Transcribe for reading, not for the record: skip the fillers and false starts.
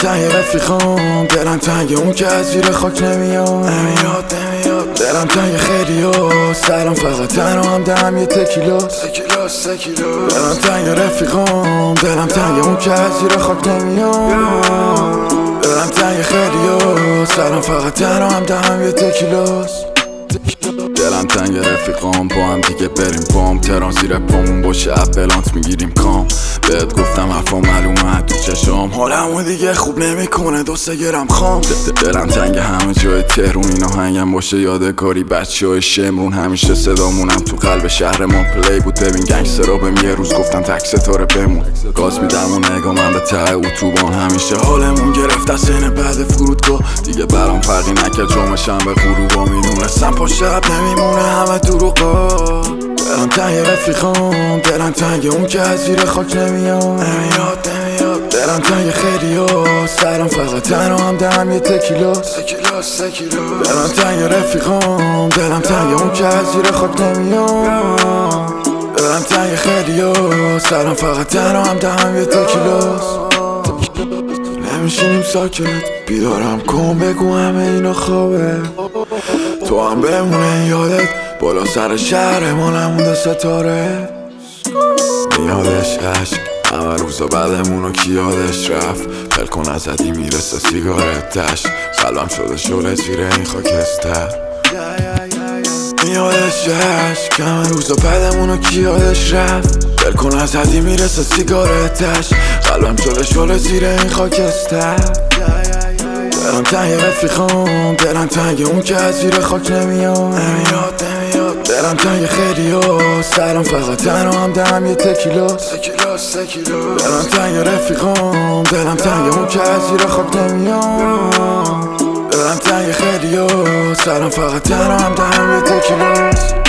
تنگ رفیقام، دلم تنگ اون که از زیر خاک نمیاد. دلم تنگ خیلی ها، سرم فقط تنها هم دهم یه تکیلاس. دلم تنگ رفیقام، دلم تنگ اون که از زیر خاک نمیاد. دلم تنگ خیلی ها، سرم فقط تنها هم دهم یه تکیلاس. دلم تنگ رفیقام، با هم دیگه بریم بام. تران زیر پامون باشه بلانت میگیریم کام. بهت گفتم حرفا معلومه تو چشام، حالمو دیگه خوب نمیکنه 2 گرم خام. دلم تنگ همه جای تهرون، این آهنگم باشه یادگاری بچه‌های شمرون. همیشه صدامونم تو قلب شهر ما پلی بود. ببین گنگسترا بهم یه روز گفتن تک ستاره بمون. گاز میدم و نگاه من به ته اتوبان. همیشه حالمون گرفت از سین بعد فرودگاه. دیگه برام فرقی نکرد جمعه شنبه غروبا. میدونستم پشت شب نمیمونه همه دروغا. دلم تنگ رفیقام، دلم تنگ اون که از زیر خاک نمیاد. دلم تنگ خیلی ها، سرم فقط تنها هم دهم یه تکیلاس. دلم تنگ رفیقام، دلم تنگ اون که از زیر خاک نمیاد. دلم تنگ خیلی ها، سرم فقط تنها هم دهم یه تکیلاس. نمیشینیم ساکت، بیدارم کن بگو همه اینا خوابه. تو هم بمونه یادت، بالا سر شهر ما نمونده ستاره. میادش عشق همه روزا بعدمونو کی یادش رفت. پل کن ازدی میرسه سیگارتش، قلبم شده شعله زیر این خاکستر. میادش عشق همه روزا بعدمونو کی یادش رفت. پل کن ازدی میرسه سیگارتش، قلبم شده شعله زیر این خاکستر. دلم تنگ رفیقام، دلم تنگ اون که از زیر خاک نمیاد. دلم تنگ خیلی ها، سرم فقط تنها هم دهم یه تکیلاس. دلم تنگ رفیقام، دلم تنگ اون که از زیر خاک نمیاد. دلم تنگ خیلی ها، سرم فقط تنها هم دهم یه تکیلاس.